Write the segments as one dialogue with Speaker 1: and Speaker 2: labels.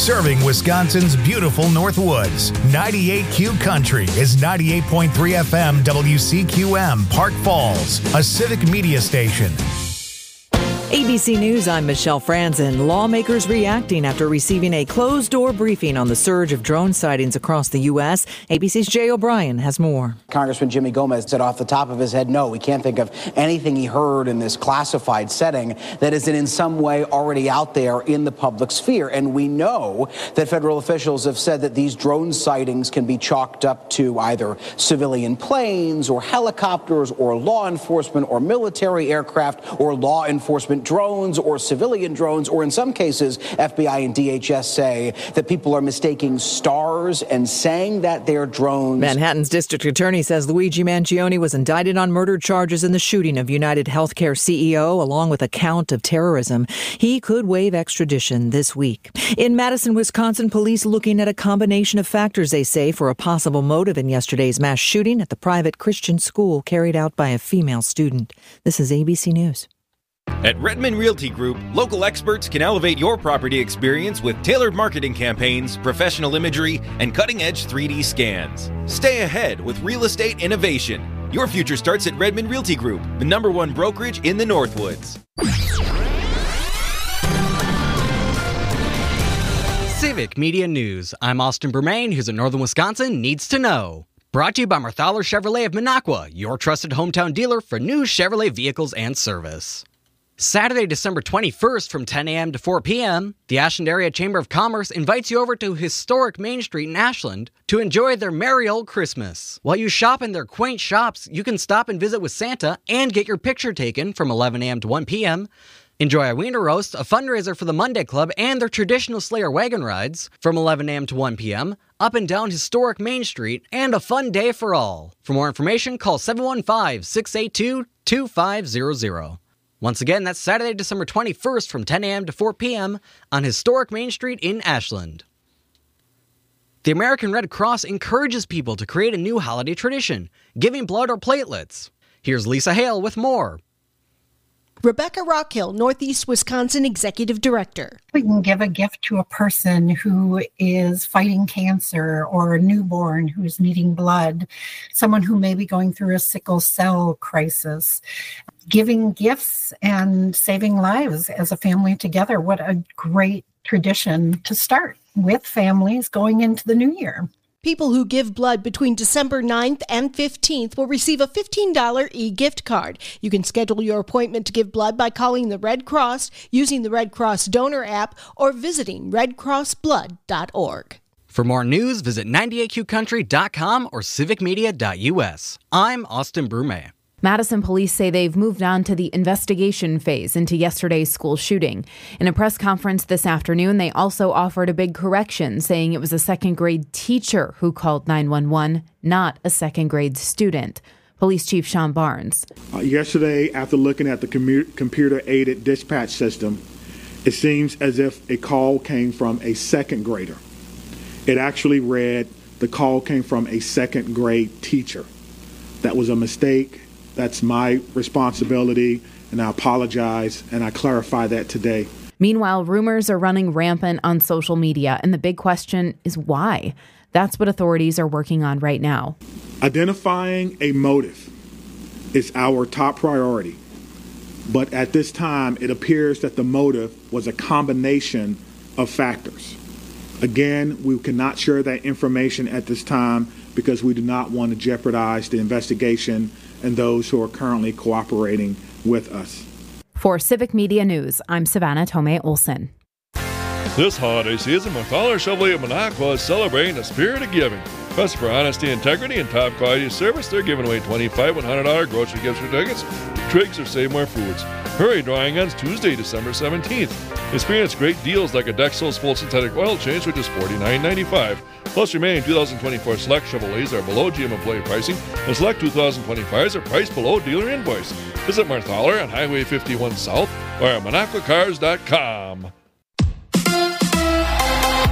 Speaker 1: Serving Wisconsin's beautiful Northwoods. 98Q Country is 98.3 FM WCQM, Park Falls, a civic media station.
Speaker 2: ABC News, I'm Michelle Franzen. Lawmakers reacting after receiving a closed-door briefing on the surge of drone sightings across the U.S. ABC's Jay O'Brien has more.
Speaker 3: Congressman Jimmy Gomez said off the top of his head, no, we can't think of anything he heard in this classified setting that isn't in some way already out there in the public sphere. And we know that federal officials have said that these drone sightings can be chalked up to either civilian planes or helicopters or law enforcement or military aircraft or law enforcement drones or civilian drones, or in some cases, FBI and DHS say that people are mistaking stars and saying that they're drones.
Speaker 2: Manhattan's district attorney says Luigi Mangione was indicted on murder charges in the shooting of United Healthcare CEO, along with a count of terrorism. He could waive extradition this week. In Madison, Wisconsin, police looking at a combination of factors, they say, for a possible motive in yesterday's mass shooting at the private Christian school carried out by a female student. This is ABC News.
Speaker 4: At Redmond Realty Group, local experts can elevate your property experience with tailored marketing campaigns, professional imagery, and cutting-edge 3D scans. Stay ahead with real estate innovation. Your future starts at Redmond Realty Group, the #1 brokerage in the Northwoods.
Speaker 5: Civic Media News. I'm Austin Bermain. Here's what Northern Wisconsin needs to know. Brought to you by Marthaler Chevrolet of Minocqua, your trusted hometown dealer for new Chevrolet vehicles and service. Saturday, December 21st from 10 a.m. to 4 p.m., the Ashland Area Chamber of Commerce invites you over to historic Main Street in Ashland to enjoy their merry old Christmas. While you shop in their quaint shops, you can stop and visit with Santa and get your picture taken from 11 a.m. to 1 p.m., enjoy a wiener roast, a fundraiser for the Monday Club, and their traditional Slayer wagon rides from 11 a.m. to 1 p.m., up and down historic Main Street, and a fun day for all. For more information, call 715-682-2500. Once again, that's Saturday, December 21st from 10 a.m. to 4 p.m. on historic Main Street in Ashland. The American Red Cross encourages people to create a new holiday tradition, giving blood or platelets. Here's Lisa Hale with more.
Speaker 6: Rebecca Rockhill, Northeast Wisconsin Executive Director.
Speaker 7: We can give a gift to a person who is fighting cancer, or a newborn who's needing blood, someone who may be going through a sickle cell crisis. Giving gifts and saving lives as a family together. What a great tradition to start with families going into the new year.
Speaker 6: People who give blood between December 9th and 15th will receive a $15 e-gift card. You can schedule your appointment to give blood by calling the Red Cross, using the Red Cross Donor app, or visiting redcrossblood.org.
Speaker 5: For more news, visit 98qcountry.com or civicmedia.us. I'm Austin Brume.
Speaker 8: Madison police say they've moved on to the investigation phase into yesterday's school shooting. In a press conference this afternoon, they also offered a big correction, saying it was a second-grade teacher who called 911, not a second-grade student. Police Chief Sean Barnes.
Speaker 9: Yesterday, after looking at the computer-aided dispatch system, it seems as if a call came from a second grader. It actually read the call came from a second-grade teacher. That was a mistake. That's my responsibility, and I apologize, and I clarify that today.
Speaker 8: Meanwhile, rumors are running rampant on social media, and the big question is why? That's what authorities are working on right now.
Speaker 9: Identifying a motive is our top priority, but at this time, it appears that the motive was a combination of factors. Again, we cannot share that information at this time because we do not want to jeopardize the investigation and those who are currently cooperating with us.
Speaker 8: For Civic Media News, I'm Savannah Tomei Olson.
Speaker 10: This holiday season, Marthaler Chevrolet of Minocqua is celebrating the spirit of giving. Best for honesty, integrity, and top quality service, they're giving away $25 $100 grocery gift certificates to Triggs or Save More Foods. Hurry, drawing ends Tuesday, December 17th. Experience great deals like a Dexos full synthetic oil change, which is $49.95. Plus, remaining 2024 select Chevrolets are below GM employee pricing, and select 2025s are priced below dealer invoice. Visit Marthaler on Highway 51 South or at MinocquaCars.com.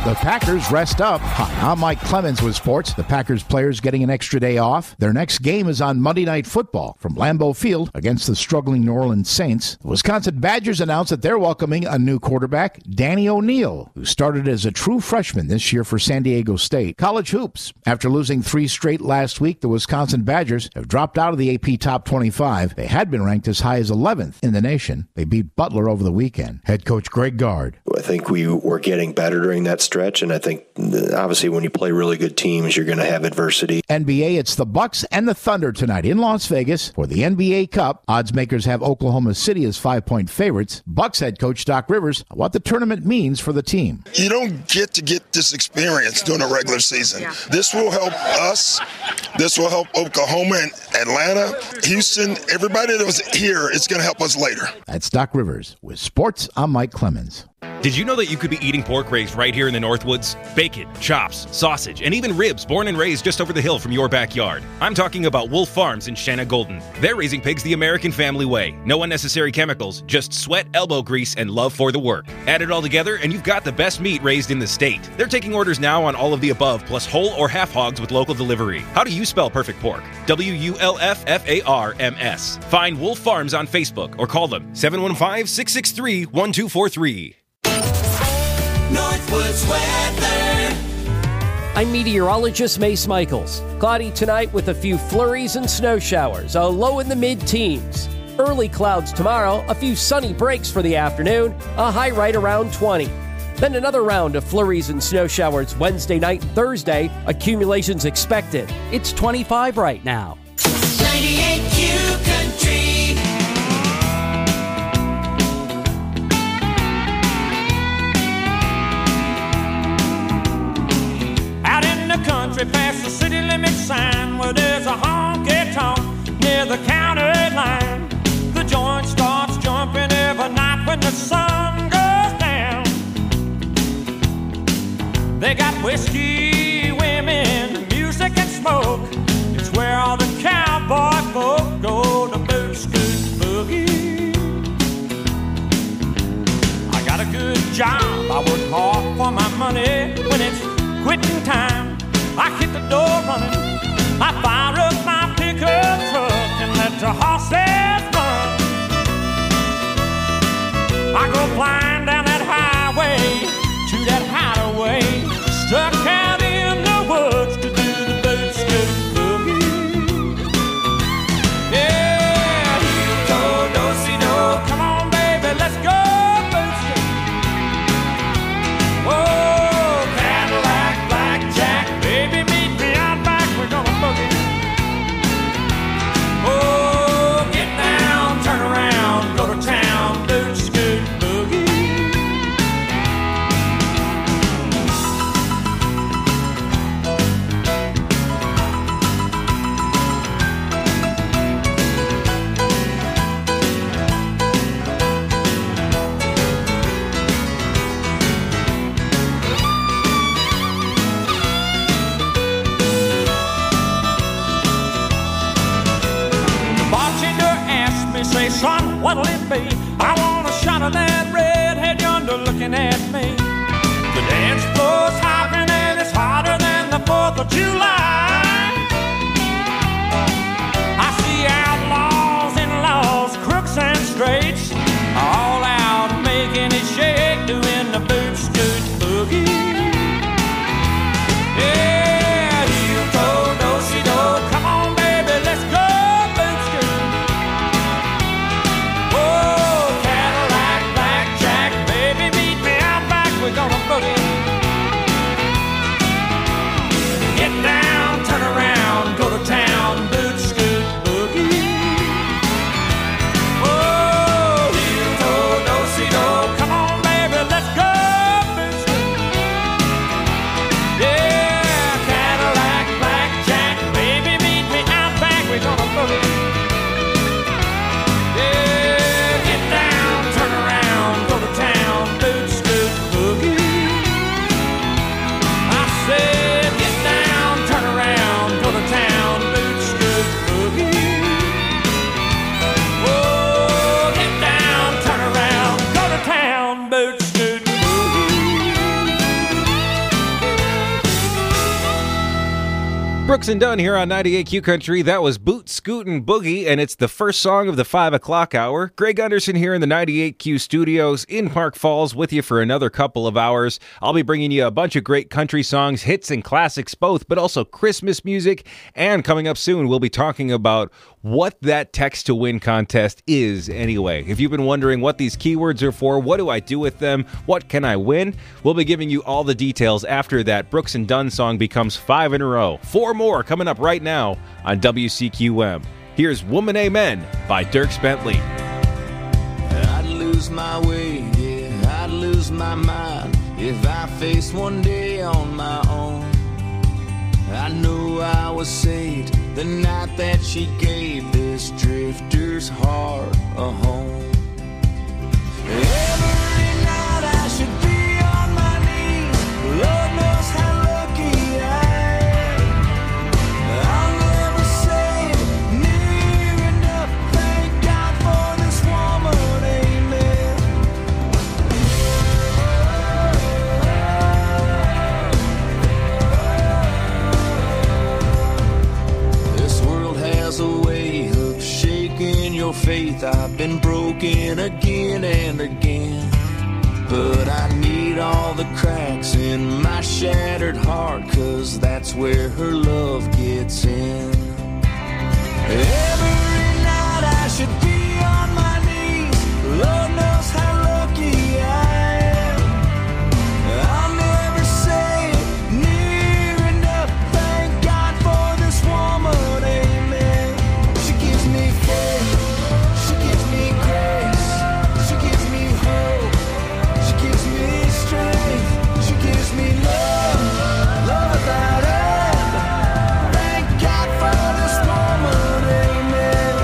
Speaker 11: The Packers rest up. Hi, I'm Mike Clemens with sports. The Packers players getting an extra day off. Their next game is on Monday Night Football from Lambeau Field against the struggling New Orleans Saints. The Wisconsin Badgers announced that they're welcoming a new quarterback, Danny O'Neal, who started as a true freshman this year for San Diego State. College hoops. After losing 3 straight last week, the Wisconsin Badgers have dropped out of the AP Top 25. They had been ranked as high as 11th in the nation. They beat Butler over the weekend. Head coach Greg Gard.
Speaker 12: I think we were getting better during that stretch, and I think obviously when you play really good teams, you're going to have adversity.
Speaker 11: NBA, it's the Bucks and the Thunder tonight in Las Vegas for the NBA Cup. Odds makers have Oklahoma City as 5-point favorites. Bucks head coach Doc Rivers, what the tournament means for the team.
Speaker 13: You don't get to get this experience during a regular season. Yeah. This will help us. This will help Oklahoma and Atlanta, Houston, everybody that was here. It's going to help us later.
Speaker 11: That's Doc Rivers. With sports, I'm Mike Clemens.
Speaker 4: Did you know that you could be eating pork raised right here in the Northwoods? Bacon, chops, sausage, and even ribs born and raised just over the hill from your backyard. I'm talking about Wolf Farms in Shanna Golden. They're raising pigs the American family way. No unnecessary chemicals, just sweat, elbow grease, and love for the work. Add it all together and you've got the best meat raised in the state. They're taking orders now on all of the above, plus whole or half hogs with local delivery. How do you spell perfect pork? WULFFARMS. Find Wolf Farms on Facebook or call them 715-663-1243.
Speaker 14: Northwoods weather. I'm meteorologist Mace Michaels. Cloudy tonight with a few flurries and snow showers, a low in the mid-teens. Early clouds tomorrow, a few sunny breaks for the afternoon, a high right around 20. Then another round of flurries and snow showers Wednesday night and Thursday. Accumulations expected. It's 25 right now.
Speaker 15: 98Q Country.
Speaker 16: Country past the city limit sign where there's a honky-tonk near the county line. The joint starts jumping every night when the sun goes down. They got whiskey, women, music and smoke. It's where all the cowboy folk go to boot, scoot, boogie. I got a good job, I work hard for my money. When it's quitting time, I hit the door running. I fire up my pickup truck and let the horses run. I go flying down that highway to that hideaway, stuck out in the woods to do the boot scoot boogie. Yeah, do-si-do, come on baby, let's go boot scoot. Whoa. Baby, meet me out back, we're gonna boogie. Oh, get down, turn around, go to town, boot, scoot, boogie. Say, son, what'll it be? I want a shot of that redhead yonder looking at me. The dance floor's hopping and it's hotter than the 4th of July. I see outlaws and laws, crooks and straights, all out making it shake, doing the boot scoot boogie. Yeah, heel-toe, do-si-do, come on baby, let's go. We're gonna boogie. Get down, turn
Speaker 4: Brooks and Dunn here on 98Q Country. That was Boot Scootin' Boogie, and it's the first song of the 5 o'clock hour. Greg Gunderson here in the 98Q studios in Park Falls with you for another couple of hours. I'll be bringing you a bunch of great country songs, hits and classics both, but also Christmas music. And coming up soon, we'll be talking about what that text to win contest is anyway. If you've been wondering what these keywords are for, what do I do with them, what can I win, we'll be giving you all the details after that Brooks and Dunn song becomes 5 in a row. 4 more coming up right now on WCQM. Here's Woman Amen by Dierks Bentley.
Speaker 17: I'd lose my way, yeah, I'd lose my mind if I faced one day on my own. I knew I was saved the night that she gave this drifter's heart a home. Every night I should be on my knees, Lord knows how lucky I am. I'll never say near enough, thank God for this woman, amen. This world has a way of shaking your faith. I've been broken again and again, but I need all the cracks in my shattered heart, 'cause that's where her love gets in. Every night I should be on my knees, Lord knows how lucky I am. I'll never say near enough, thank God for this woman, amen. She gives me faith, she gives me grace, she gives me hope, she gives me strength, she gives me love, love without end. Thank God for this woman, amen.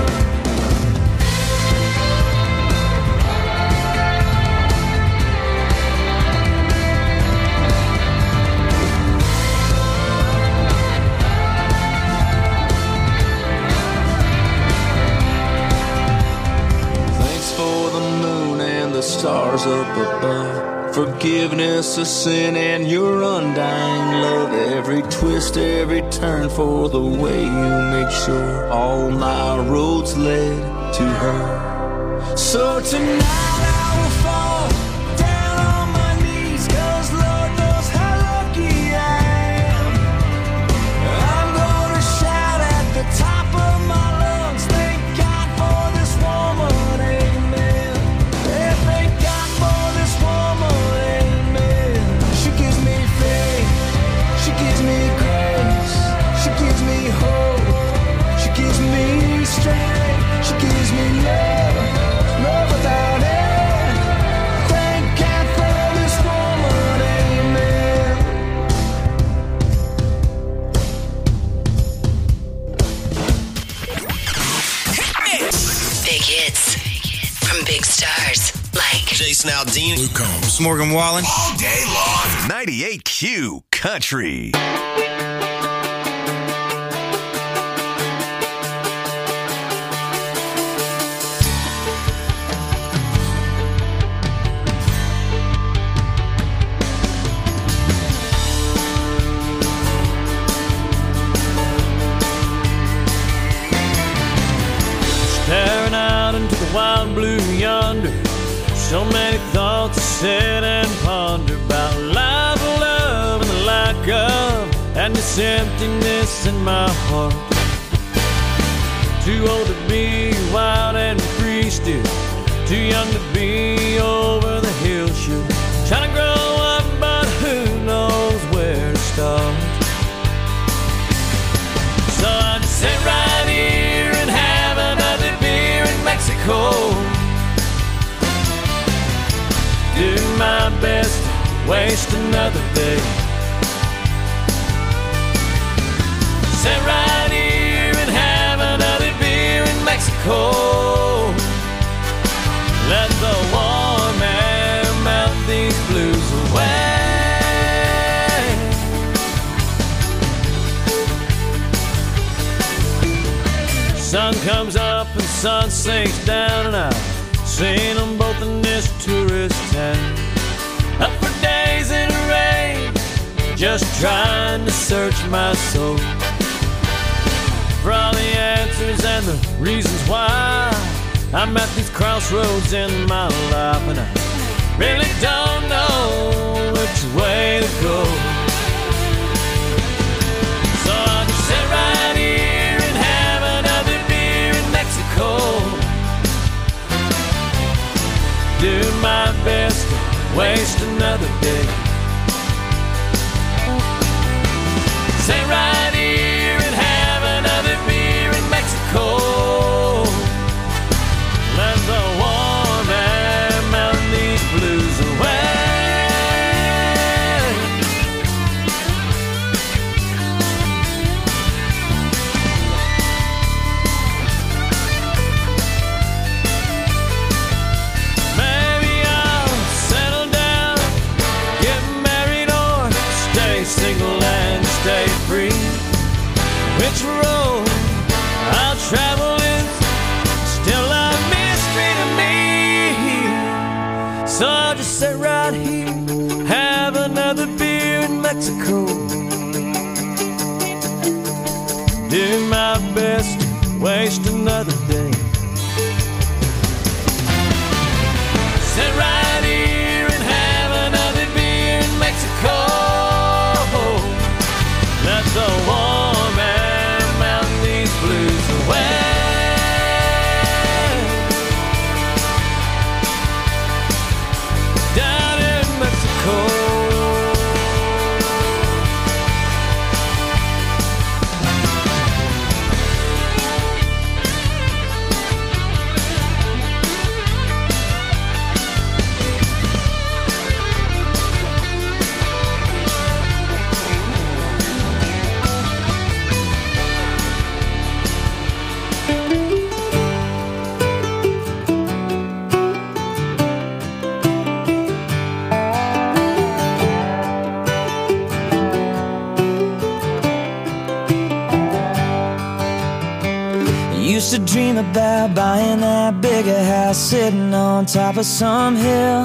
Speaker 17: Thanks for the moon and the stars up above, forgiveness of sin and your undying love. Every twist, every turn for the way you make sure all my roads led to her. So tonight I will fall down on my knees, 'cause Lord knows how lucky I am. I'm gonna shout at the top of my lungs, thank God for this woman, amen. Yeah, thank God for this woman, amen. She gives me faith, she gives me grace, she gives me hope, she gives me strength, she gives me love, love without end. Thank God for this woman, amen.
Speaker 18: Big hits from big stars like
Speaker 19: Jason Aldean, Luke Combs, Morgan Wallen.
Speaker 1: All day long. 98Q Country.
Speaker 16: Staring out into the wild blue yonder, so many thoughts to sit and ponder about life, love, and the lack of, and this emptiness in my heart. Too old to be wild and free still, too young to be over the hill shoot. Trying to grow up, but who knows where to start. So I just sit right here and have another beer in Mexico. Do my best to waste another day. Sit right here and have another beer in Mexico. Let the warm air melt these blues away. Sun comes up and sun sinks down, and I've seen them both in this tourist town. Up for days in the rain, just trying to search my soul.
Speaker 14: and the reasons why I'm at these crossroads in my life, and I really don't know which way to go. So I'll just sit right here and have another beer in Mexico. Do my best to waste another day. Sit right here and have another beer in Mexico. Let the warm air melt these blues away. Maybe I'll settle down, get married, or stay single and stay free. Which road I'll travel is still a mystery to me. So I'll just sit right here, have another beer in Mexico. Do my best to waste another day. Sit right here and have another beer in Mexico. Let the warm air melt these blues away. Down in Mexico.
Speaker 20: Used to dream about buying that bigger house, sitting on top of some hill,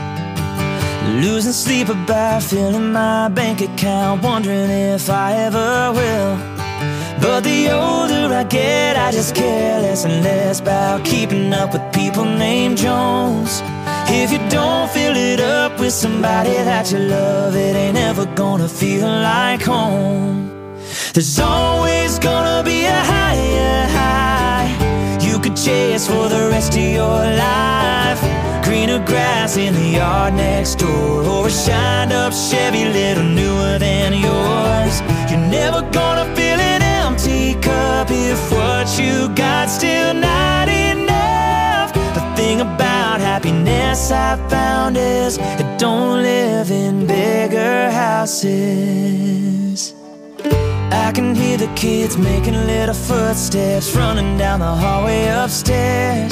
Speaker 20: losing sleep about filling my bank account, wondering if I ever will. But the older I get, I just care less and less about keeping up with people named Jones. If you don't fill it up with somebody that you love, it ain't ever gonna feel like home. There's always gonna be a higher high you could chase for the rest of your life. Greener grass in the yard next door, or a shined up Chevy little newer than yours. You're never gonna fill an empty cup if what you got still not enough. The thing about happiness I found is it don't live in bigger houses. I can hear the kids making little footsteps running down the hallway upstairs.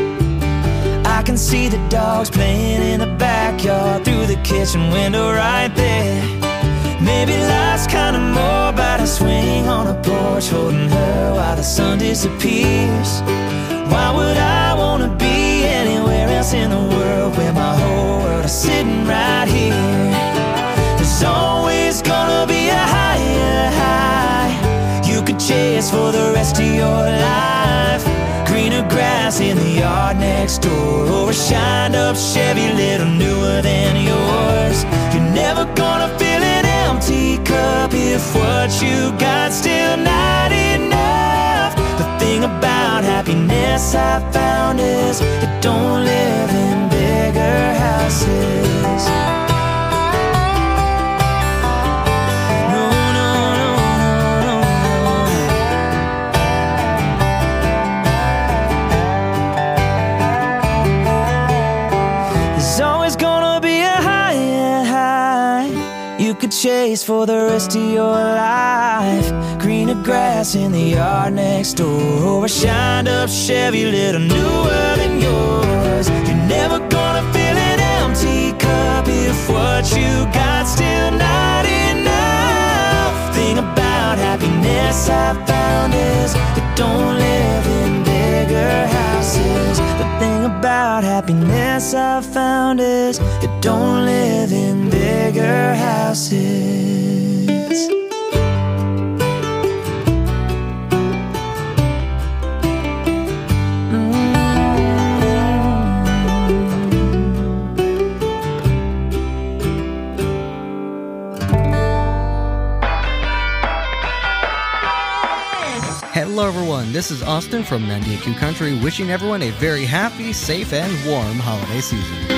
Speaker 20: I can see the dogs playing in the backyard through the kitchen window right there. Maybe life's kinda more about a swing on a porch, holding her while the sun disappears. Why would I wanna be anywhere else in the world where my whole world is sitting right here? There's always gonna be a higher high you could chase for the rest of your life. Greener grass in the yard next door, or a shined up Chevy little newer than yours. You're never gonna fill an empty cup if what you got still not enough. The thing about happiness I found is it don't live in bigger houses. Could chase for the rest of your life. Greener grass in the yard next door, or a shined up Chevy little newer than yours. You're never gonna fill an empty cup if what you got still not enough. Thing about happiness I found is it don't live in bigger houses. The thing about happiness I found is it don't live in bigger houses.
Speaker 21: Hello everyone, this is Austin from 98Q Country, wishing everyone a very happy, safe, and warm holiday season.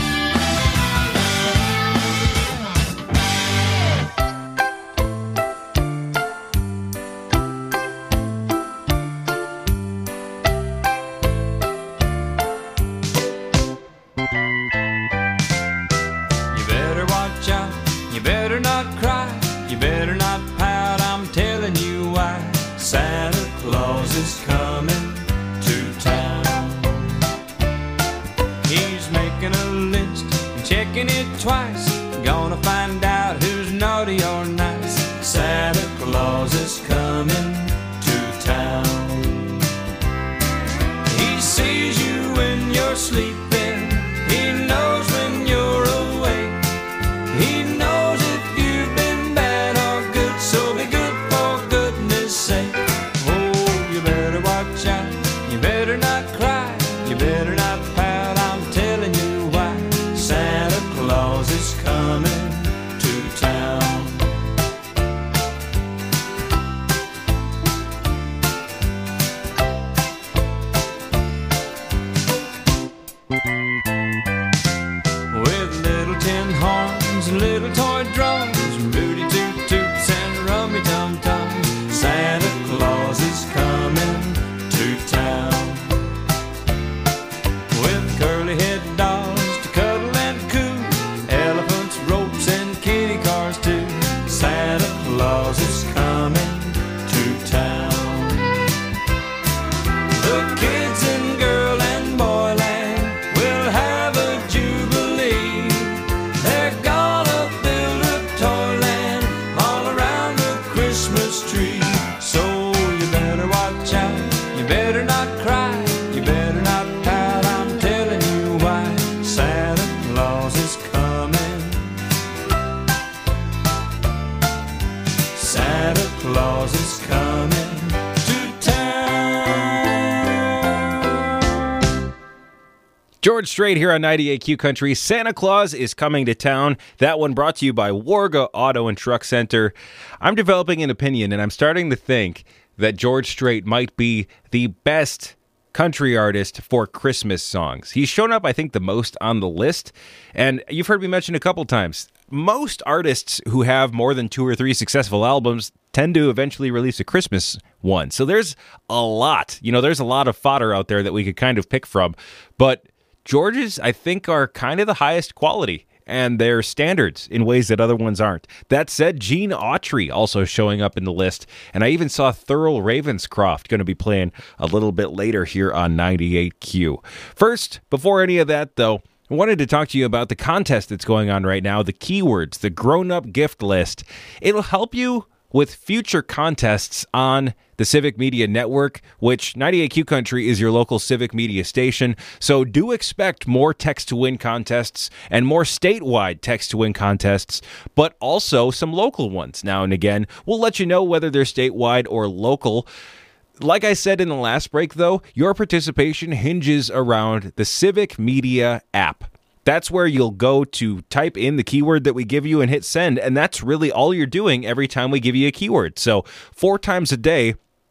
Speaker 4: George Strait here on 98Q Country. Santa Claus is coming to town. That one brought to you by Warga Auto and Truck Center. I'm developing an opinion, and I'm starting to think that George Strait might be the best country artist for Christmas songs. He's shown up, I think, the most on the list, and you've heard me mention a couple times. Most artists who have more than 2 or 3 successful albums tend to eventually release a Christmas one. So there's a lot. There's a lot of fodder out there that we could kind of pick from, but George's, I think, are kind of the highest quality, and they're standards in ways that other ones aren't. That said, Gene Autry also showing up in the list, and I even saw Thurl Ravenscroft going to be playing a little bit later here on 98Q. First, before any of that, though, I wanted to talk to you about the contest that's going on right now, the Keywords, the grown-up gift list. It'll help you with future contests on the Civic Media Network, which 98Q Country is your local civic media station. So do expect more text-to-win contests and more statewide text-to-win contests, but also some local ones now and again. We'll let you know whether they're statewide or local. Like I said in the last break, though, your participation hinges around the Civic Media app. That's where you'll go to type in the keyword that we give you and hit send, and that's really all you're doing every time we give you a keyword. So 4 times a day.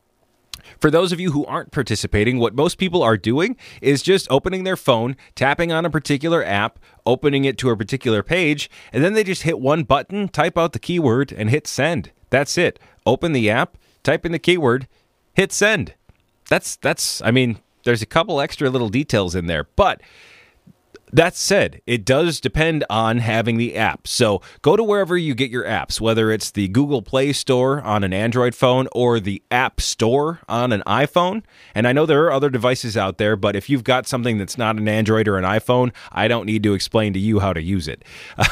Speaker 4: For those of you who aren't participating, what most people are doing is just opening their phone, tapping on a particular app, opening it to a particular page, and then they just hit one button, type out the keyword, and hit send. That's it. Open the app, type in the keyword, hit send. There's a couple extra little details in there, but that said, it does depend on having the app. So go to wherever you get your apps, whether it's the Google Play Store on an Android phone or the App Store on an iPhone. And I know there are other devices out there, but if you've got something that's not an Android or an iPhone, I don't need to explain to you how to use it.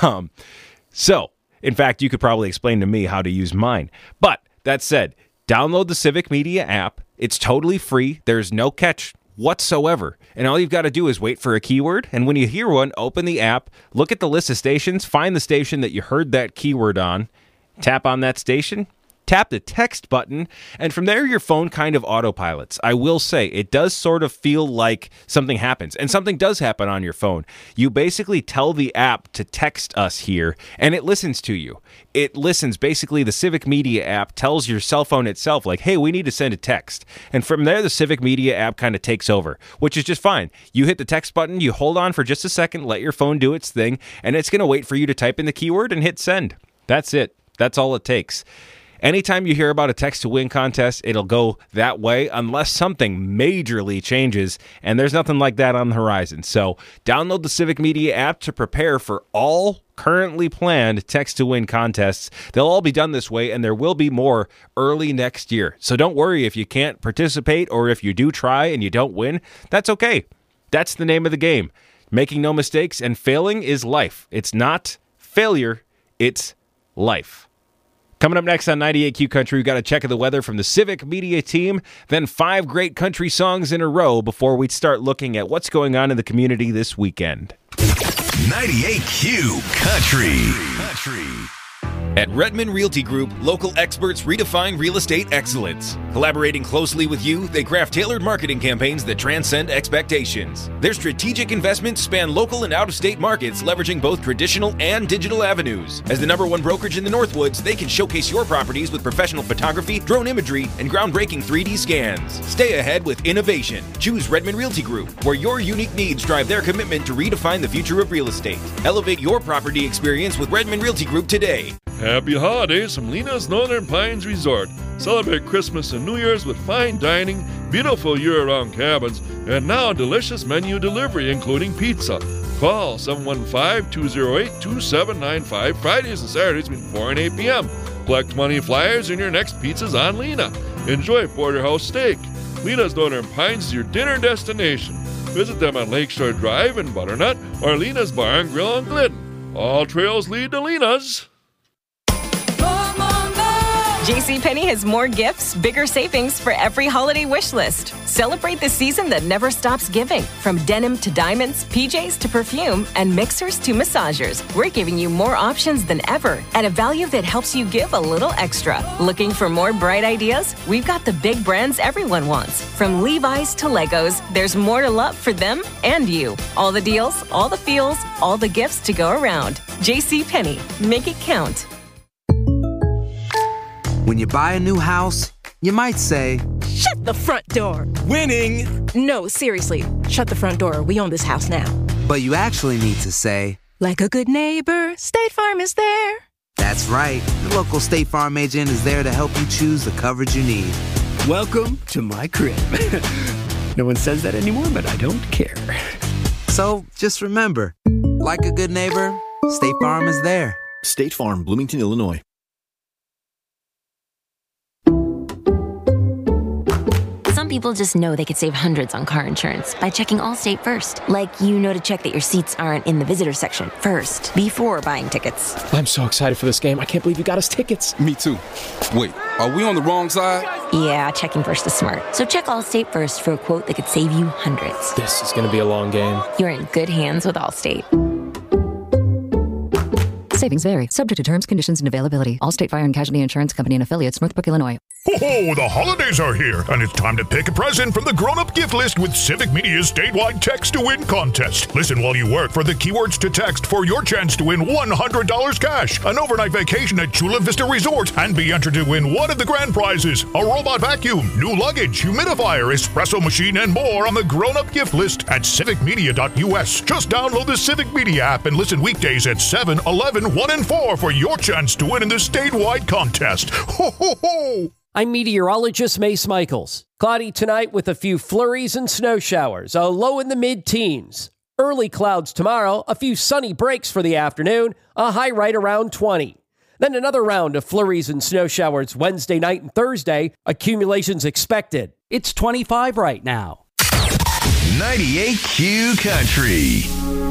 Speaker 4: In fact, you could probably explain to me how to use mine. But that said, download the Civic Media app. It's totally free. There's no catch whatsoever. And all you've got to do is wait for a keyword. And when you hear one, open the app, look at the list of stations, find the station that you heard that keyword on, tap on that station, Tap the text button, and from there your phone kind of autopilots. I will say, it does sort of feel like something happens, and something does happen on your phone. You basically tell the app to text us here, and it listens to you. It listens. Basically, the Civic Media app tells your cell phone itself, like, hey, we need to send a text. And from there, the Civic Media app kind of takes over, which is just fine. You hit the text button, you hold on for just a second, let your phone do its thing, and it's going to wait for you to type in the keyword and hit send. That's it. That's all it takes. Anytime you hear about a text-to-win contest, it'll go that way unless something majorly changes, and there's nothing like that on the horizon. So download the Civic Media app to prepare for all currently planned text-to-win contests. They'll all be done this way, and there will be more early next year. So don't worry if you can't participate, or if you do try and you don't win. That's okay. That's the name of the game. Making no mistakes, and failing is life. It's not failure, it's life. Coming up next on 98Q Country, we've got a check of the weather from the Civic Media team, then 5 great country songs in a row before we start looking at what's going on in the community this weekend.
Speaker 1: 98Q Country.
Speaker 4: At Redmond Realty Group, local experts redefine real estate excellence. Collaborating closely with you, they craft tailored marketing campaigns that transcend expectations. Their strategic investments span local and out-of-state markets, leveraging both traditional and digital avenues. As the #1 brokerage in the Northwoods, they can showcase your properties with professional photography, drone imagery, and groundbreaking 3D scans. Stay ahead with innovation. Choose Redmond Realty Group, where your unique needs drive their commitment to redefine the future of real estate. Elevate your property experience with Redmond Realty Group today.
Speaker 10: Happy holidays from Lena's Northern Pines Resort. Celebrate Christmas and New Year's with fine dining, beautiful year-round cabins, and now delicious menu delivery, including pizza. Call 715-208-2795 Fridays and Saturdays between 4 and 8 p.m. Collect money flyers and your next pizza's on Lena. Enjoy Porterhouse Steak. Lena's Northern Pines is your dinner destination. Visit them on Lakeshore Drive in Butternut or Lena's Bar and Grill in Glidden. All trails lead to Lena's.
Speaker 3: JCPenney has more gifts, bigger savings for every holiday wish list. Celebrate the season that never stops giving. From denim to diamonds, PJs to perfume, and mixers to massagers, we're giving you more options than ever at a value that helps you give a little extra. Looking for more bright ideas? We've got the big brands everyone wants. From Levi's to Legos, there's more to love for them and you. All the deals, all the feels, all the gifts to go around. JCPenney. Make it count.
Speaker 22: When you buy a new house, you might say,
Speaker 23: "Shut the front door."
Speaker 22: Winning!
Speaker 23: No, seriously. Shut the front door. We own this house now.
Speaker 22: But you actually need to say,
Speaker 23: "Like a good neighbor, State Farm is there."
Speaker 22: That's right. The local State Farm agent is there to help you choose the coverage you need.
Speaker 24: Welcome to my crib. No one says that anymore, but I don't care.
Speaker 22: So just remember, like a good neighbor, State Farm is there.
Speaker 25: State Farm, Bloomington, Illinois.
Speaker 26: Some people just know they could save hundreds on car insurance by checking Allstate first. Like, to check that your seats aren't in the visitor section first, before buying tickets.
Speaker 24: I'm so excited for this game. I can't believe you got us tickets.
Speaker 27: Me too. Wait, are we on the wrong side?
Speaker 26: Yeah, checking first is smart. So check Allstate first for a quote that could save you hundreds.
Speaker 24: This is going to be a long game.
Speaker 26: You're in good hands with Allstate.
Speaker 28: Savings vary, subject to terms, conditions, and availability. Allstate Fire and Casualty Insurance Company and Affiliates, Northbrook, Illinois.
Speaker 1: Oh, the holidays are here, and it's time to pick a present from the grown-up gift list with Civic Media's statewide text-to-win contest. Listen while you work for the keywords to text for your chance to win $100 cash, an overnight vacation at Chula Vista Resort, and be entered to win one of the grand prizes, a robot vacuum, new luggage, humidifier, espresso machine, and more on the grown-up gift list at civicmedia.us. Just download the Civic Media app and listen weekdays at 7, 11, 1, and 4 for your chance to win in the statewide contest. Ho, ho, ho!
Speaker 14: I'm meteorologist Mace Michaels. Cloudy tonight with a few flurries and snow showers, a low in the mid-teens. Early clouds tomorrow, a few sunny breaks for the afternoon, a high right around 20. Then another round of flurries and snow showers Wednesday night and Thursday, accumulations expected. It's 25 right now.
Speaker 1: 98Q Country.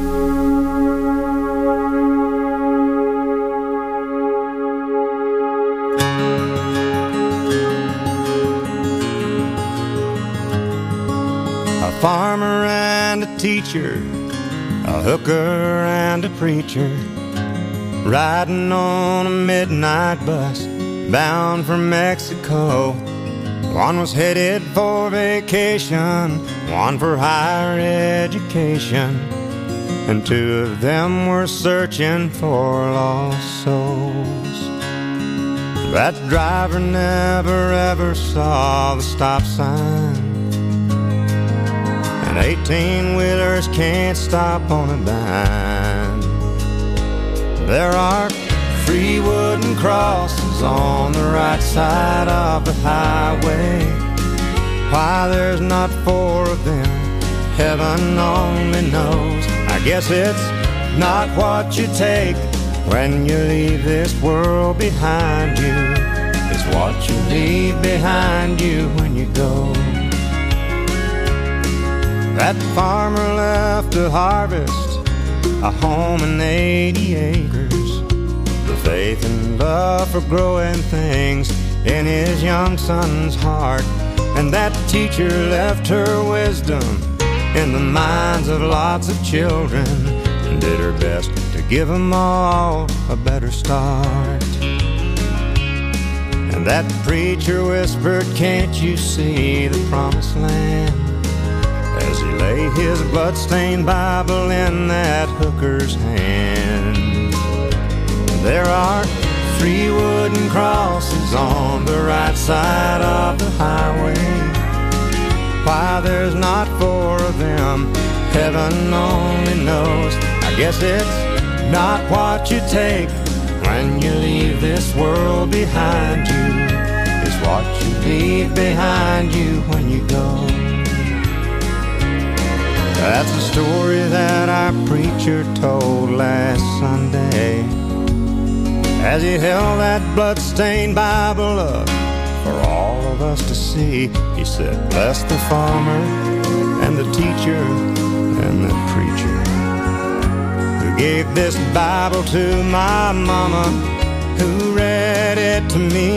Speaker 29: Farmer and a teacher, a hooker and a preacher, riding on a midnight bus, bound for Mexico. One was headed for vacation, one for higher education, and two of them were searching for lost souls. That driver never ever saw the stop sign, and 18-wheelers can't stop on a dime. There are 3 wooden crosses on the right side of the highway. Why there's not 4 of them, heaven only knows. I guess it's not what you take when you leave this world behind you. It's what you leave behind you when you go. That farmer left to harvest a home and 80 acres, the faith and love for growing things in his young son's heart. And that teacher left her wisdom in the minds of lots of children, and did her best to give them all a better start. And that preacher whispered, "Can't you see the promised land?" as he lay his bloodstained Bible in that hooker's hand. There are 3 wooden crosses on the right side of the highway. Why there's not 4 of them, heaven only knows. I guess it's not what you take when you leave this world behind you. It's what you leave behind you when you go. That's the story that our preacher told last Sunday as he held that blood-stained Bible up for all of us to see. He said, "Bless the farmer and the teacher and the preacher who gave this Bible to my mama, who read it to me."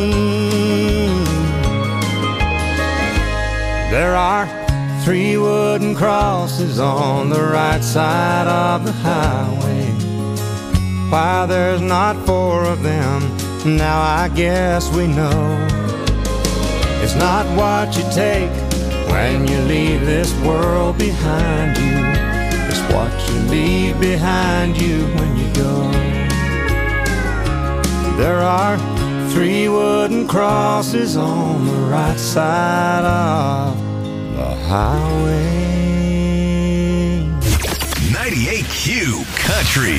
Speaker 29: There are 3 wooden crosses on the right side of the highway. Why there's not 4 of them, now I guess we know. It's not what you take when you leave this world behind you. It's what you leave behind you when you go. There are 3 wooden crosses on the right side of the highway.
Speaker 2: 98Q Country.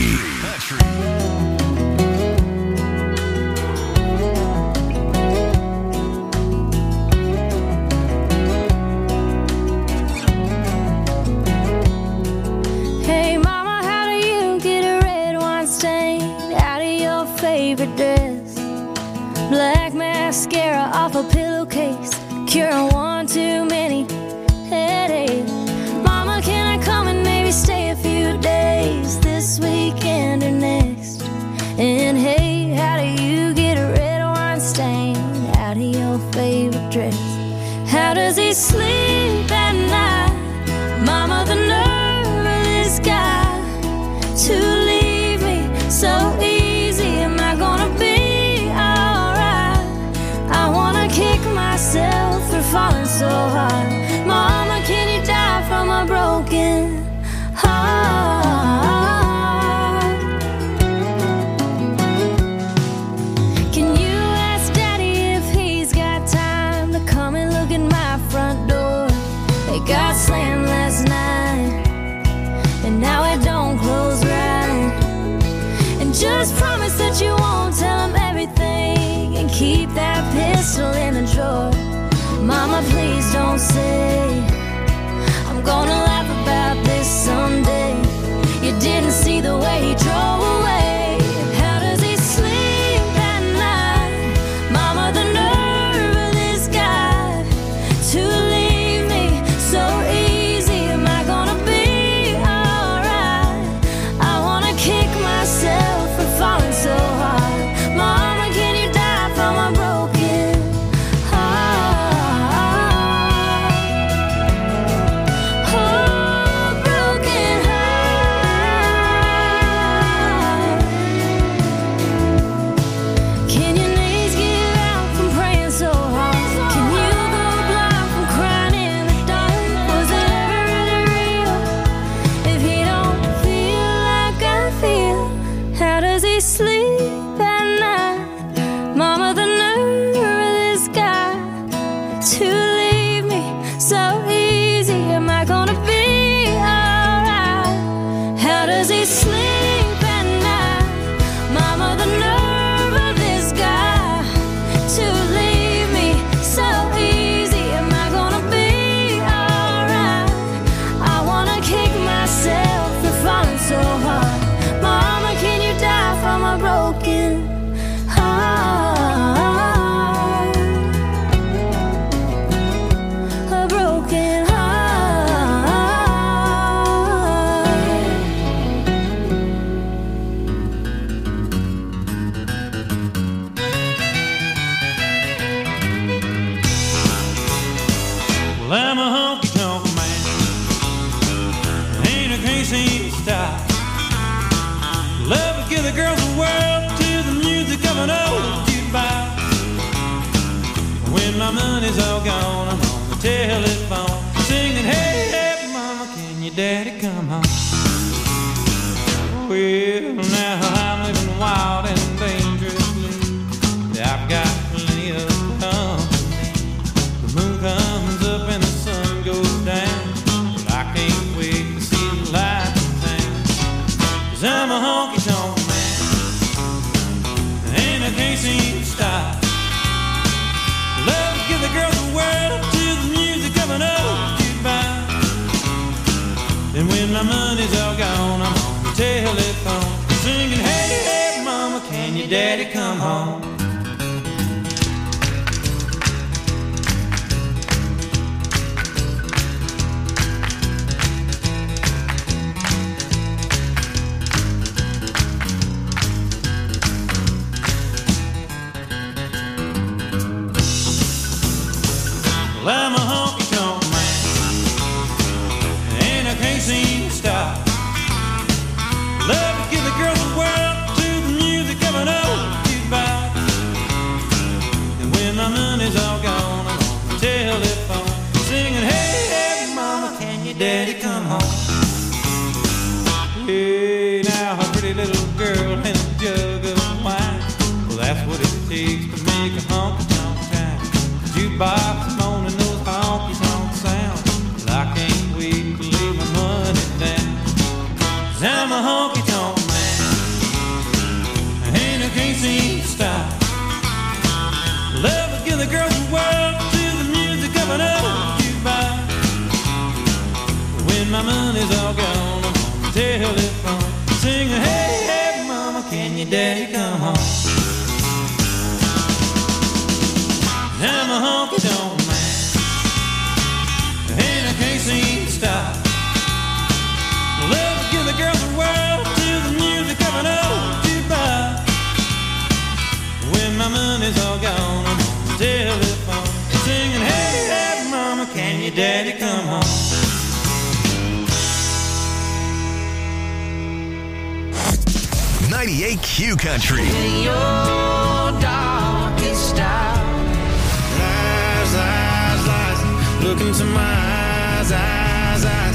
Speaker 5: Hey mama, how do you get a red wine stain out of your favorite dress? Black mascara off a pillowcase, curing one too many headaches. Mama, can I come and maybe stay a few days this weekend or next? And hey, how do you get a red wine stain out of your favorite dress? How does he sleep at night? Mama, the nerve of this guy to leave me so easy. Am I gonna be alright? I wanna kick myself for falling so hard. Mama, can you die from a broken heart? Can you ask Daddy if he's got time to come and look at my front door? It got slammed last night, and now it don't close right. And just promise that you won't tell him everything, and keep that pistol in the drawer. Mama, please don't say I'm gonna laugh about this someday. You didn't see the way he drove away. How does he sleep at night? Mama, the nerve of this guy to leave me so easy. Am I gonna be alright? I wanna kick myself for falling so hard. Mama, can you die from a broken heart? Oh.
Speaker 16: Well, I'm a honky-tonk man, ain't I can't seem to stop. Love to give the girls the world to the music of an old jukebox. When my money's all gone, I'm on the telephone singing, hey, hey, mama, can your daddy come home? Well, now I'm living wild and dangerously. I've got plenty of company. The moon comes up and the sun goes down, but I can't wait to see the light in town. 'Cause I'm a honky-tonk man, and I can't seem to stop. Love to give the girls the world to the music of an old jukebox. And when my money's all gone, I'm on the telephone singing, hey, hey, mama, can your daddy come home? Well, I'm a honky-tonk man, and I can't seem to stop. Love to give the girls the world to the music of an old jukebox. And when my money's all gone, I'm on the telephone singing, hey, hey, mama, can your daddy come home? Hey, now a pretty little girl and a jug of wine. Well, that's what it takes to make a honky-tonk town. Jukebox moaning those honky-tonk sounds. But I can't wait to lay my money down. 'Cause I'm a honky-tonk man, and I can't seem to stop. Love to give the girls the world to the music of an old jukebox. When my money's all gone, I'm on the telephone singing, hey, hey, mama, can your daddy come home? I'm a honky-tonk man, and I can't seem to stop. Love to give the girls the world to the music of an old jukebox. When my money's all gone, I'm on the telephone singing, hey, hey, mama, can your daddy come home?
Speaker 2: 98 Q Country.
Speaker 20: In your darkest hour, eyes, eyes, eyes, look into my eyes, eyes, eyes.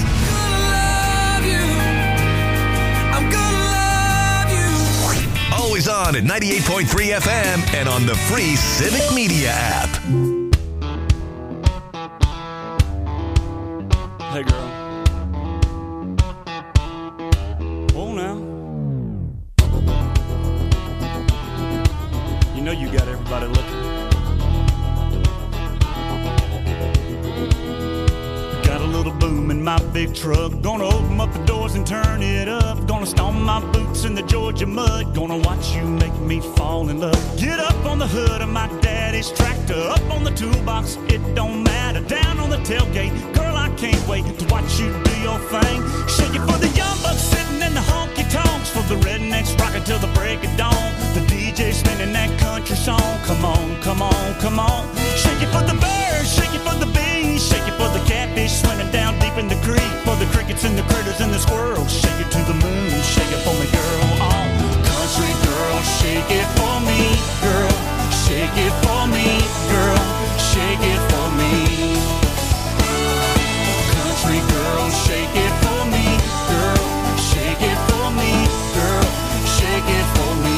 Speaker 20: I'm gonna love you.
Speaker 2: Always on at 98.3 FM and on the free Civic Media app.
Speaker 6: Hey, girl. Oh, now. You know you got everybody looking. Got a little boom in my big truck. Gonna open up the doors and turn it up. Gonna stomp my boots in the Georgia mud. Gonna watch you make me fall in love. Get up on the hood of my daddy's tractor. Up on the toolbox, it don't matter. Down on the tailgate, girl, I can't wait to watch you do your thing. Shake it for the young bucks sitting in the honky-tonks. For the rednecks rocking till the break of dawn. The DJ spinning that country song. Come on, come on, come on. Shake it for the birds, shake it for the bees. Shake it for the catfish swimming down deep in the creek. For the crickets and the critters and the squirrels. Shake it to the moon, shake it for me, girl. Oh, country girl, shake it for me, girl. Shake it for me, girl. Shake it for me. Country girl, shake it for me, girl. Shake it for me, girl. Shake it for me.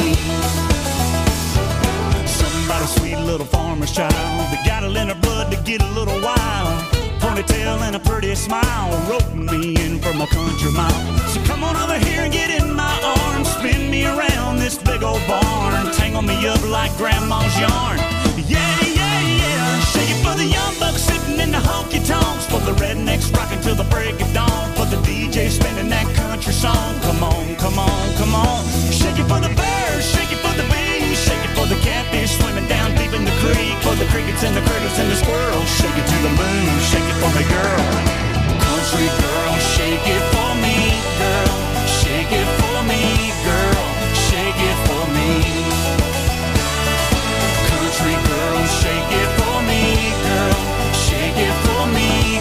Speaker 6: Somebody sweet little farmer's child that got it in her blood to get a little wild. Ponytail and a pretty smile, roping me in from a country mile. So come on over here and get in my arms, spin me around this big old barn, tangle me up like grandma's yarn. Yeah, yeah, yeah. Shake it for the young bucks sitting in the honky-tonks. For the rednecks rocking till the break of dawn. For the DJ spinning that country song. Come on, come on, come on. Shake it for the birds, shake it for the bees. Shake it for the catfish swimming down deep in the creek. For the crickets and the critters and the squirrels. Shake it to the moon, shake it for me, girl. Country girl, shake it for me, girl. Shake it for me, girl. Shake it for me. Country girl, shake it for me, girl. Shake it for me,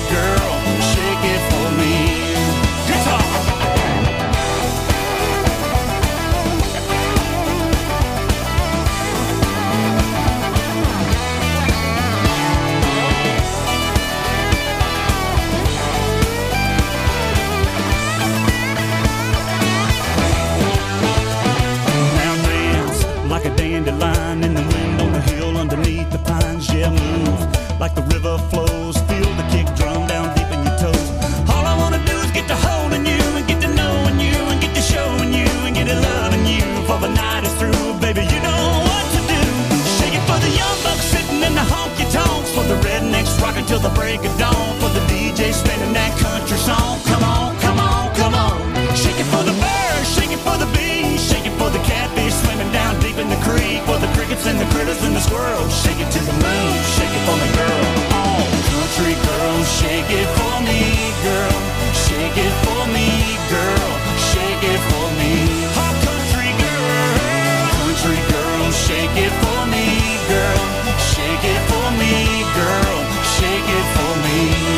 Speaker 6: on for the DJ spinning that country song. Come on, come on, come on. Shake it for the birds, shake it for the bees, shake it for the catfish swimming down deep in the creek, for the crickets and the critters and the squirrels. Shake it to the moon, shake it for me, girl. Oh, country girl, shake it for me, girl. Shake it for me, girl. Shake it for me. Oh, country girl, shake it for me, girl. Shake it for me, girl. Shake it for me.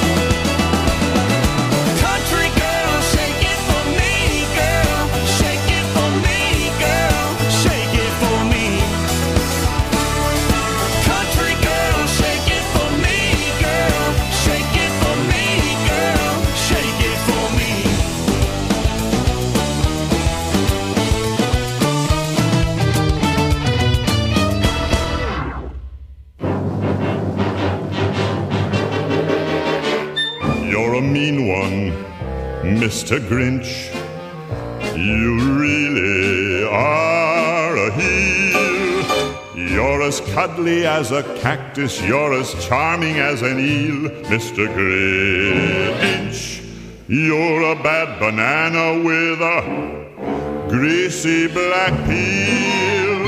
Speaker 6: Country girl, shake it for me, girl. Shake it for me, girl. Shake it for me. Country girl, shake it for me, girl. Shake it for me, girl. Shake it for me.
Speaker 7: You're a mean one, Mr. Grinch. You really are a heel. You're as cuddly as a cactus. You're as charming as an eel, Mr. Grinch. You're a bad banana with a greasy black peel.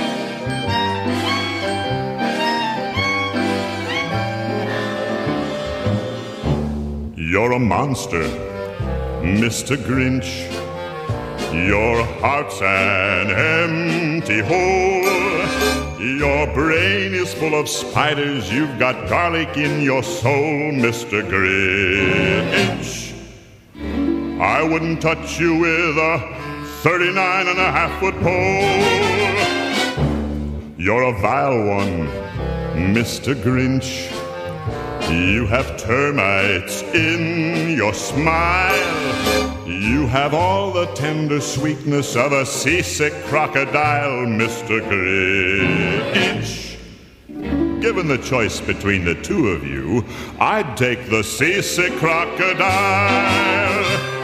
Speaker 7: You're a monster, Mr. Grinch. Your heart's an empty hole. Your brain is full of spiders. You've got garlic in your soul, Mr. Grinch. I wouldn't touch you with a 39.5-foot pole. You're a vile one, Mr. Grinch. You have termites in your smile. You have all the tender sweetness of a seasick crocodile, Mr. Grinch. Given the choice between the two of you, I'd take the seasick crocodile.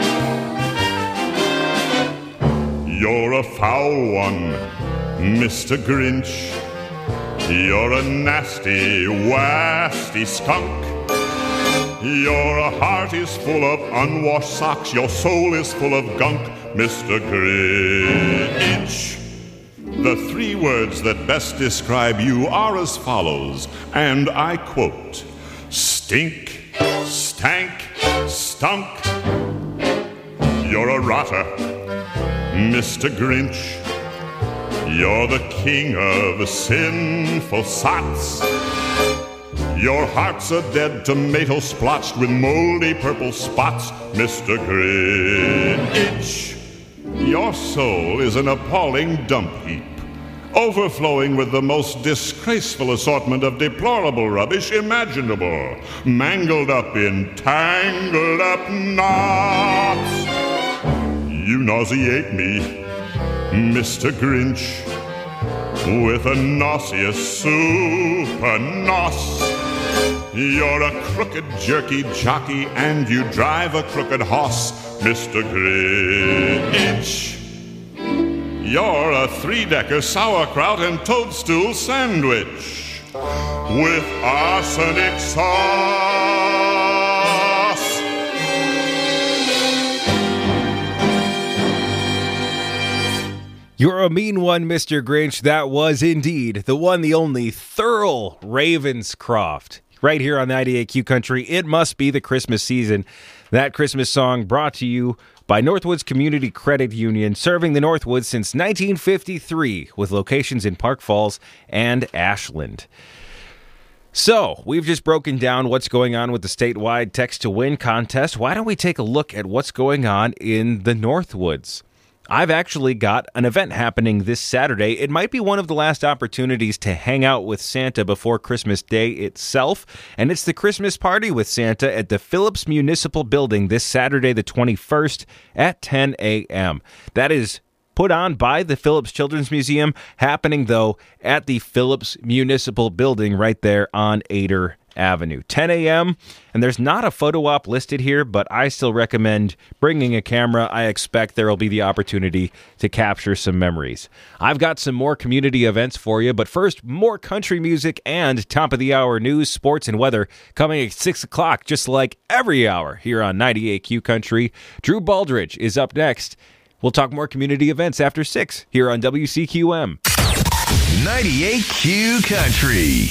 Speaker 7: You're a foul one, Mr. Grinch. You're a nasty, wasty skunk. Your heart is full of unwashed socks. Your soul is full of gunk, Mr. Grinch. The three words that best describe you are as follows, and I quote: stink, stank, stunk. You're a rotter, Mr. Grinch. You're the king of sinful sots. Your heart's a dead tomato splotched with moldy purple spots, Mr. Grinch. Your soul is an appalling dump heap, overflowing with the most disgraceful assortment of deplorable rubbish imaginable, mangled up in tangled up knots. You nauseate me, Mr. Grinch, with a nauseous super nos. You're a crooked jerky jockey and you drive a crooked hoss, Mr. Grinch. You're a three-decker sauerkraut and toadstool sandwich with arsenic sauce.
Speaker 4: You're a mean one, Mr. Grinch. That was indeed the one, the only Thurl Ravenscroft. Right here on 98Q Country, it must be the Christmas season. That Christmas song brought to you by Northwoods Community Credit Union, serving the Northwoods since 1953 with locations in Park Falls and Ashland. So, we've just broken down what's going on with the statewide Text to Win contest. Why don't we take a look at what's going on in the Northwoods? I've actually got an event happening this Saturday. It might be one of the last opportunities to hang out with Santa before Christmas Day itself, and it's the Christmas Party with Santa at the Phillips Municipal Building this Saturday, the 21st at 10 a.m. That is put on by the Phillips Children's Museum, happening, though, at the Phillips Municipal Building right there on Ader Avenue, 10 a.m. And there's not a photo op listed here, but I still recommend bringing a camera. I expect there will be the opportunity to capture some memories. I've got some more community events for you, but first, more country music and top-of-the-hour news, sports, and weather coming at 6 o'clock, just like every hour here on 98Q Country. Drew Baldridge is up next. We'll talk more community events after 6 here on WCQM.
Speaker 2: 98Q Country.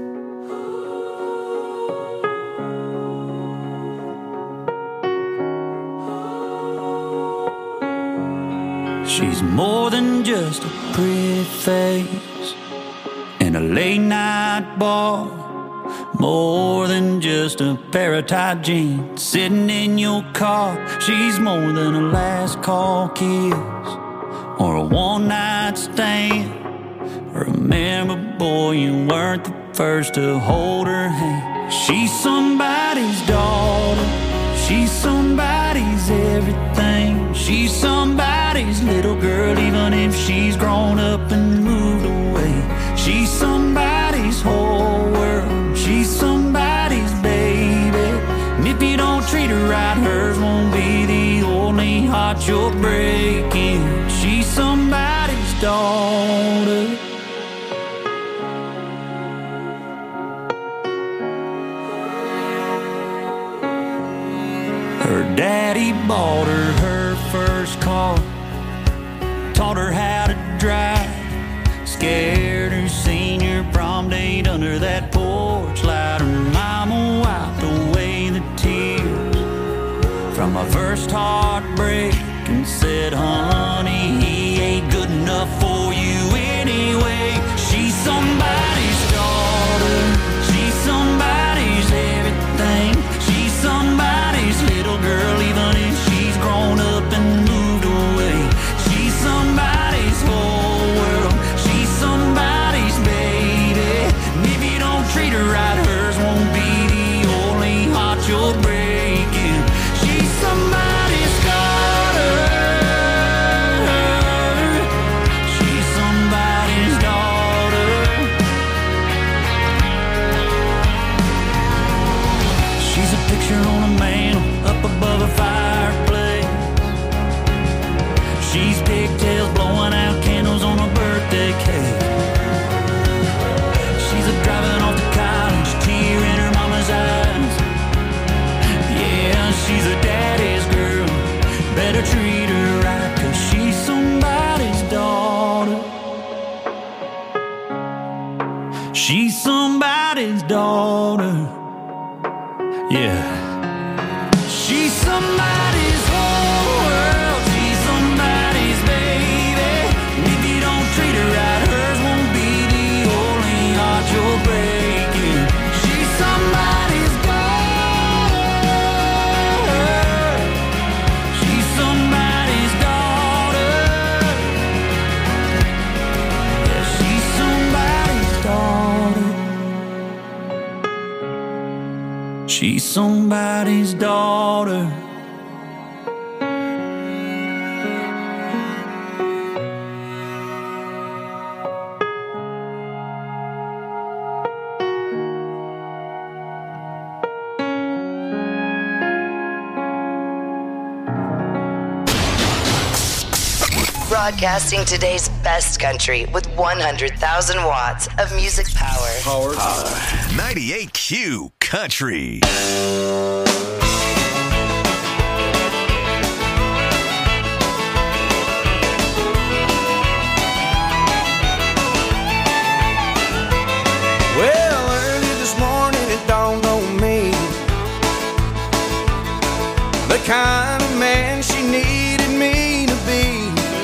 Speaker 6: She's more than just a pretty face in a late night bar, more than just a pair of tight jeans sitting in your car. She's more than a last call kiss or a one night stand. Remember, boy, you weren't the first to hold her hand. She's somebody's daughter, she's somebody's everything. She's somebody's little girl, even if she's grown up and moved away. She's somebody's whole world, she's somebody's baby. And if you don't treat her right, hers won't be the only heart you're breaking. She's somebody's daughter. Her daddy bought her first car, taught her how to drive, scared her senior prom date under that porch light. Her mama wiped away the tears from my first heartbreak and said, honey, he ain't good enough for you anyway. She's somebody's daughter, she's somebody's everything. She's somebody's little girl, even if she's grown up and moved away. She's somebody's whole world, she's somebody's baby. And if you don't treat her right, hers won't be the only heart you're breaking. She's somebody's daughter, she's somebody's daughter. She's a picture on a mantle up above a fireplace. She's pigtails blowing out candles on a birthday cake. She's a driving off to college, tear in her mama's eyes. Yeah, she's a daddy's girl, better treat her right, 'cause she's somebody's daughter. She's somebody's daughter. Yeah. She's somebody's whole world, she's somebody's baby. And if you don't treat her right, hers won't be the only heart you're breaking. She's somebody's daughter, she's somebody's daughter. Yeah, she's somebody's daughter. She's somebody's daughter.
Speaker 8: Broadcasting today's best country with 100,000 watts of music power.
Speaker 2: Power. 98Q Country.
Speaker 29: Well, early this morning it dawned on me the kind of man she needed me to be.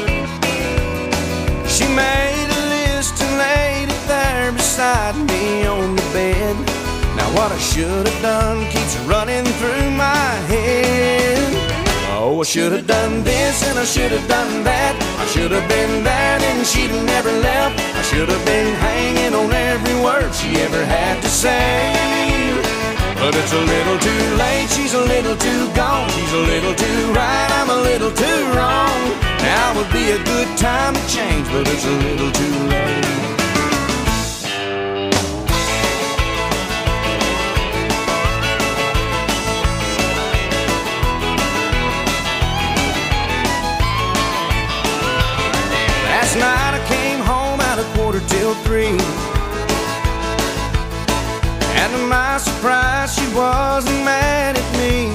Speaker 29: She made a list and laid it there beside me on the bed. Now what I should have done keeps running through my head. Oh, I should have done this and I should have done that. I should have been there and she'd have never left. I should have been hanging on every word she ever had to say. But it's a little too late, she's a little too gone. She's a little too right, I'm a little too wrong. Now would be a good time to change, but it's a little too late. free. And to my surprise, she wasn't mad at me.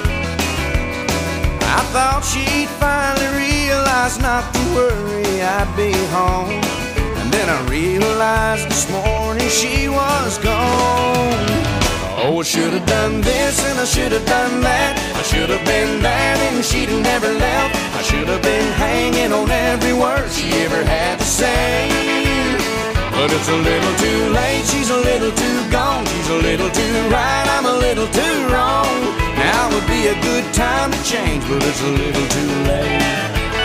Speaker 29: I thought she'd finally realize not to worry, I'd be home. And then I realized this morning she was gone. Oh, I should have done this and I should have done that. I should have been there and she'd have never left. I should have been hanging on every word she ever had to say. But it's a little too late, she's a little too gone. She's a little too right, I'm a little too wrong. Now would be a good time to change, but it's a little too late.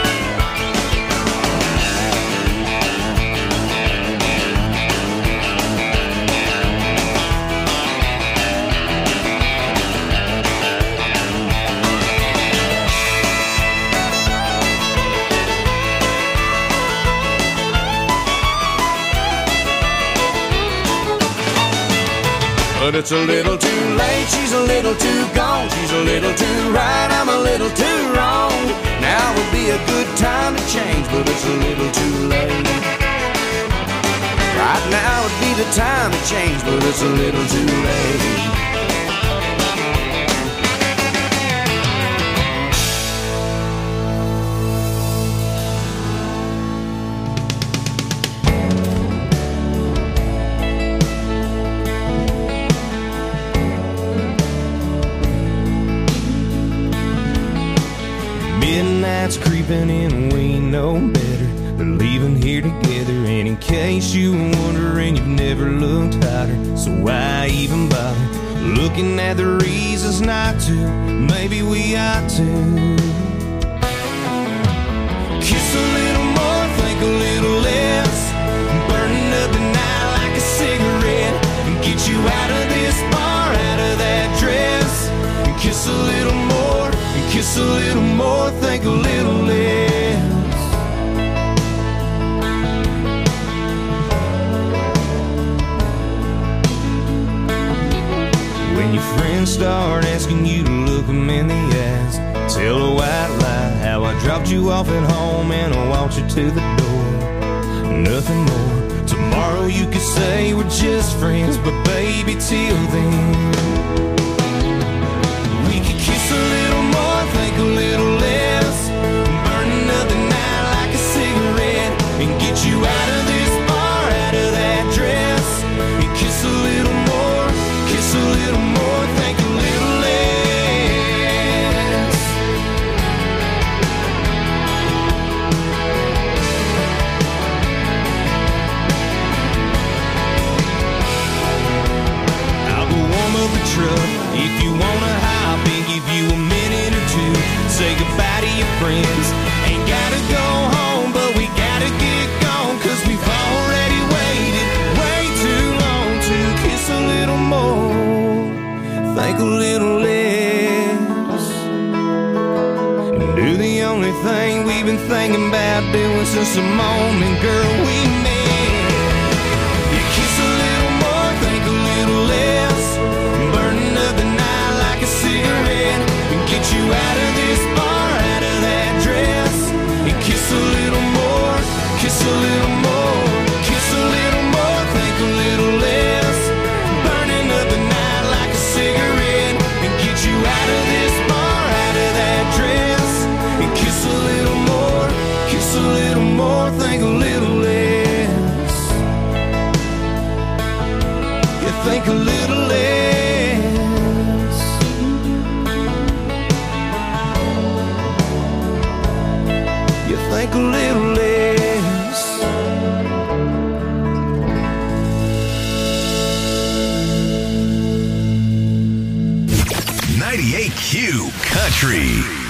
Speaker 29: But it's a little too late, she's a little too gone. She's a little too right, I'm a little too wrong. Now would be a good time to change, but it's a little too late. Right now would be the time to change, but it's a little too late. Midnight's creeping in, we know better. They're leaving here together, and in case you were wondering, you've never looked hotter. So why even bother looking at the reasons not to? Maybe we ought to kiss a little more, think a little less, burning up the night like a cigarette, and get you out of this bar, out of that dress, and kiss a little more, and kiss a little more, think a little less. When your friends start asking you to look them in the eyes, tell a white lie how I dropped you off at home and I walked you to the door. Nothing more. Tomorrow you could say we're just friends, but baby, till then we could kiss a little more, think a little less, burning up the night like a cigarette, and get you out of this bar, out of that dress, and kiss a little more, kiss a little more, think a little less. I'll go warm up the truck if you wanna hop and give you a minute or two. Say goodbye to your friends. Ain't gotta go home, but we gotta get gone, 'cause we've already waited way too long to kiss a little more, think a little less, and do the only thing we've been thinking about doing since the moment, girl, we met. You kiss a little more, think a little less, burning up the night like a cigarette, and get you out of this bar, out of that dress, and kiss a little more, kiss a little more, kiss a little more, think a little less, burning up the night like a cigarette, and get you out of this bar, out of that dress, and kiss a little more, kiss a little more, think a little less. You think a little less. You think a little less.
Speaker 2: 98Q Country.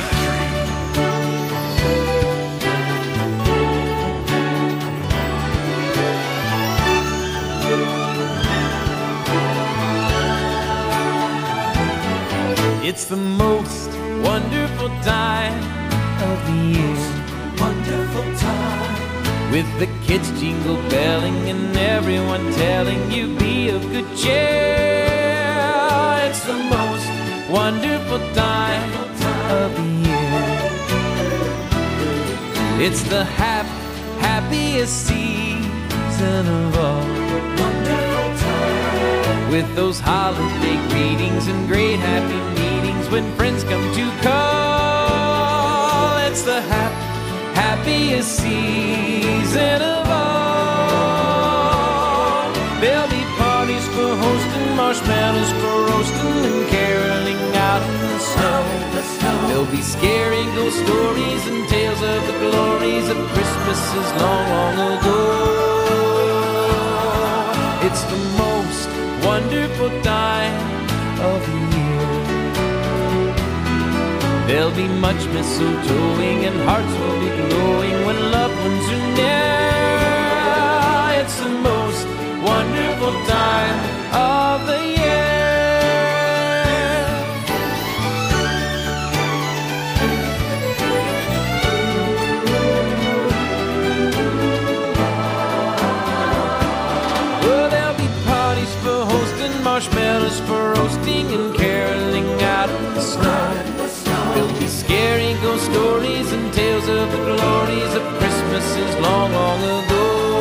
Speaker 9: It's the most wonderful time of the year. Wonderful time. With the kids jingle belling and everyone telling you be of good cheer. It's the most wonderful time of the year. It's the happiest season season of all. Wonderful time. With those holiday greetings and great happy meetings when friends come to call. It's the happiest season of all. There'll be parties for hosting, marshmallows for roasting, and caroling out in the snow. There'll be scary ghost stories and tales of the glories of Christmases long, long ago. It's the most wonderful time of the year. There'll be much mistletoeing and hearts will be glowing when loved ones are near. It's the most wonderful time of the year. Well, there'll be parties for hosting, marshmallows for roasting, and caroling out in the snow. There'll be scary ghost stories and tales of the glories of Christmases long, long ago.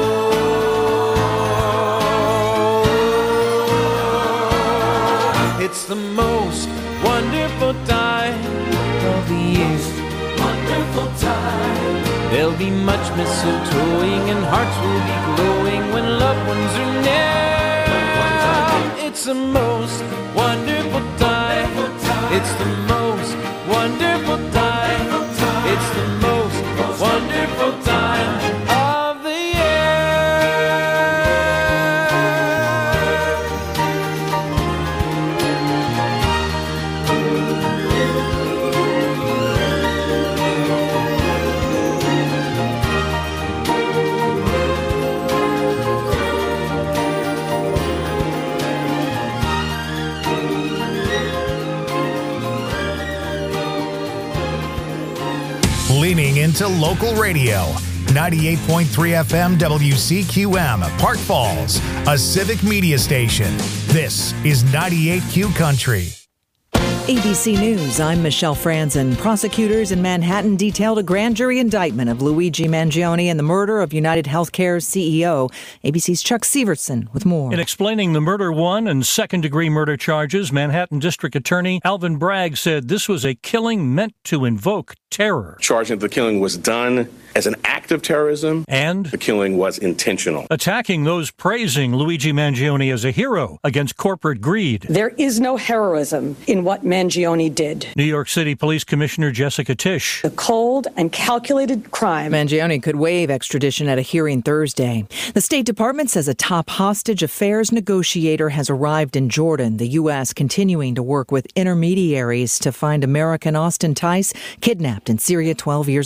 Speaker 9: It's the most wonderful time of the year. Wonderful time. There'll be much mistletoeing and hearts will be glowing when loved ones are near. It's the most wonderful time. It's the most wonderful time. It's the most wonderful time of the year.
Speaker 10: Leaning into local radio. 98.3 FM WCQM, Park Falls, a civic media station. This is 98Q Country.
Speaker 11: ABC News, I'm Michelle Franzen. Prosecutors in Manhattan detailed a grand jury indictment of Luigi Mangione and the murder of United Healthcare's CEO. ABC's Chuck Severson with more.
Speaker 12: In explaining the murder one and second-degree murder charges, Manhattan District Attorney Alvin Bragg said this was a killing meant to invoke terror.
Speaker 13: Charging the killing was done as an act of terrorism,
Speaker 12: and
Speaker 13: the killing was intentional.
Speaker 12: Attacking those praising Luigi Mangione as a hero against corporate greed.
Speaker 15: There is no heroism in what Mangione did.
Speaker 12: New York City Police Commissioner Jessica Tisch.
Speaker 15: The cold and calculated crime.
Speaker 11: Mangione could waive extradition at a hearing Thursday. The State Department says a top hostage affairs negotiator has arrived in Jordan, the U.S. continuing to work with intermediaries to find American Austin Tice, kidnapped in Syria 12 years